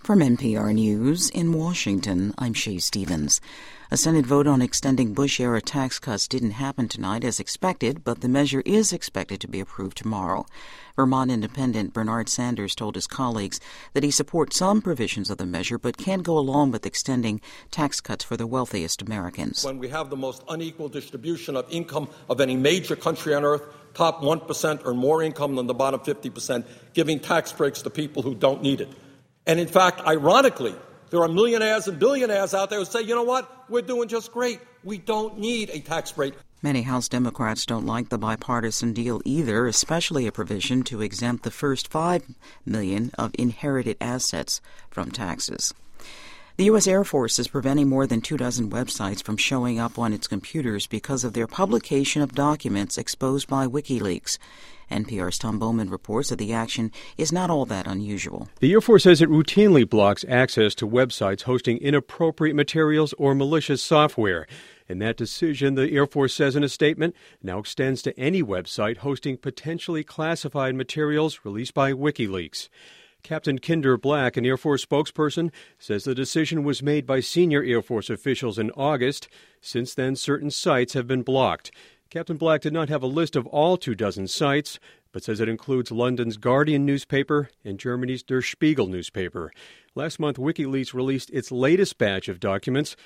From NPR News in Washington, I'm Shay Stevens. A Senate vote on extending Bush-era tax cuts didn't happen tonight as expected, but the measure is expected to be approved tomorrow. Vermont Independent Bernard Sanders told his colleagues that he supports some provisions of the measure but can't go along with extending tax cuts for the wealthiest Americans. When we have the most unequal distribution of income of any major country on earth, top 1% earn more income than the bottom 50%, giving tax breaks to people who don't need it. And in fact, ironically, there are millionaires and billionaires out there who say, you know what, we're doing just great. We don't need a tax break. Many House Democrats don't like the bipartisan deal either, especially a provision to exempt the first $5 million of inherited assets from taxes. The U.S. Air Force is preventing more than 24 websites from showing up on its computers because of their publication of documents exposed by WikiLeaks. NPR's Tom Bowman reports that the action is not all that unusual. The Air Force says it routinely blocks access to websites hosting inappropriate materials or malicious software. And that decision, the Air Force says in a statement, now extends to any website hosting potentially classified materials released by WikiLeaks. Captain Kinder Black, an Air Force spokesperson, says the decision was made by senior Air Force officials in August. Since then, certain sites have been blocked. Captain Black did not have a list of all 24 sites, but says it includes London's Guardian newspaper and Germany's Der Spiegel newspaper. Last month, WikiLeaks released its latest batch of documents,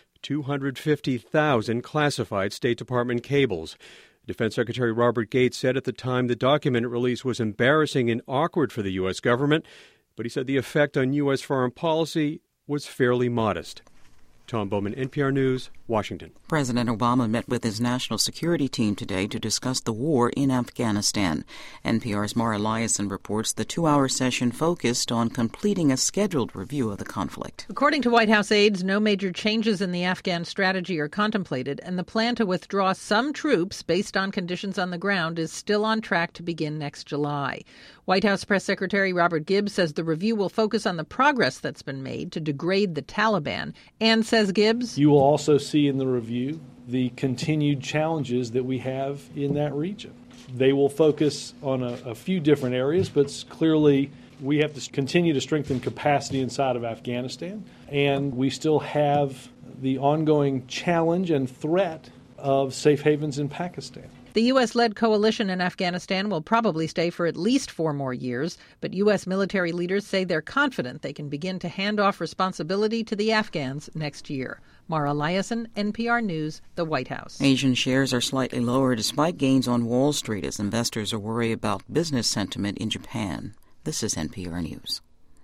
250,000 classified State Department cables. Defense Secretary Robert Gates said at the time the document release was embarrassing and awkward for the U.S. government, but he said the effect on U.S. foreign policy was fairly modest. Tom Bowman, NPR News, Washington. President Obama met with his national security team today to discuss the war in Afghanistan. NPR's Mara Liasson reports the 2-hour session focused on completing a scheduled review of the conflict. According to White House aides, no major changes in the Afghan strategy are contemplated, and the plan to withdraw some troops based on conditions on the ground is still on track to begin next July. White House Press Secretary Robert Gibbs says the review will focus on the progress that's been made to degrade the Taliban, and says Gibbs, you will also see in the review the continued challenges that we have in that region. They will focus on a few different areas, but clearly we have to continue to strengthen capacity inside of Afghanistan, and we still have the ongoing challenge and threat of safe havens in Pakistan. The U.S.-led coalition in Afghanistan will probably stay for at least 4 more years, but U.S. military leaders say they're confident they can begin to hand off responsibility to the Afghans next year. Mara Liasson, NPR News, the White House. Asian shares are slightly lower despite gains on Wall Street as investors are worried about business sentiment in Japan. This is NPR News.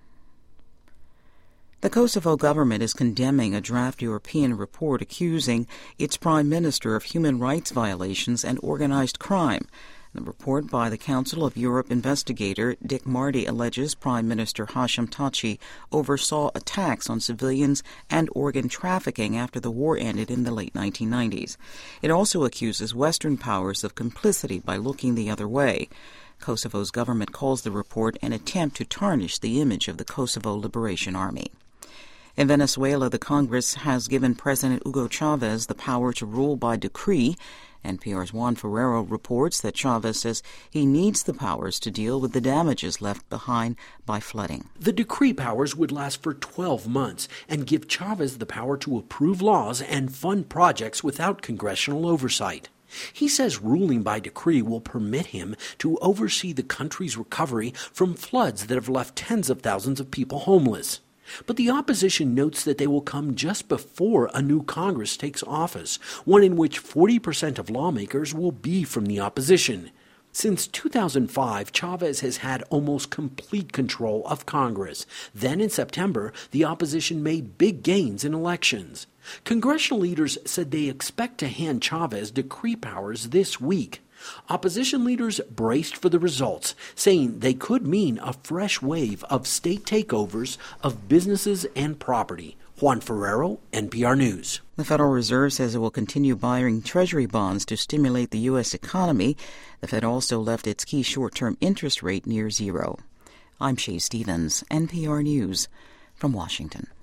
The Kosovo government is condemning a draft European report accusing its prime minister of human rights violations and organized crime. The report by the Council of Europe investigator Dick Marty alleges Prime Minister Hashim Thaçi oversaw attacks on civilians and organ trafficking after the war ended in the late 1990s. It also accuses Western powers of complicity by looking the other way. Kosovo's government calls the report an attempt to tarnish the image of the Kosovo Liberation Army. In Venezuela, the Congress has given President Hugo Chavez the power to rule by decree. NPR's Juan Ferrero reports that Chavez says he needs the powers to deal with the damages left behind by flooding. The decree powers would last for 12 months and give Chavez the power to approve laws and fund projects without congressional oversight. He says ruling by decree will permit him to oversee the country's recovery from floods that have left tens of thousands of people homeless. But the opposition notes that they will come just before a new Congress takes office, one in which 40% of lawmakers will be from the opposition. Since 2005, Chavez has had almost complete control of Congress. Then in September, the opposition made big gains in elections. Congressional leaders said they expect to hand Chavez decree powers this week. Opposition leaders braced for the results, saying they could mean a fresh wave of state takeovers of businesses and property. Juan Ferrero, NPR News. The Federal Reserve says it will continue buying Treasury bonds to stimulate the U.S. economy. The Fed also left its key short-term interest rate near zero. I'm Shay Stevens, NPR News, from Washington.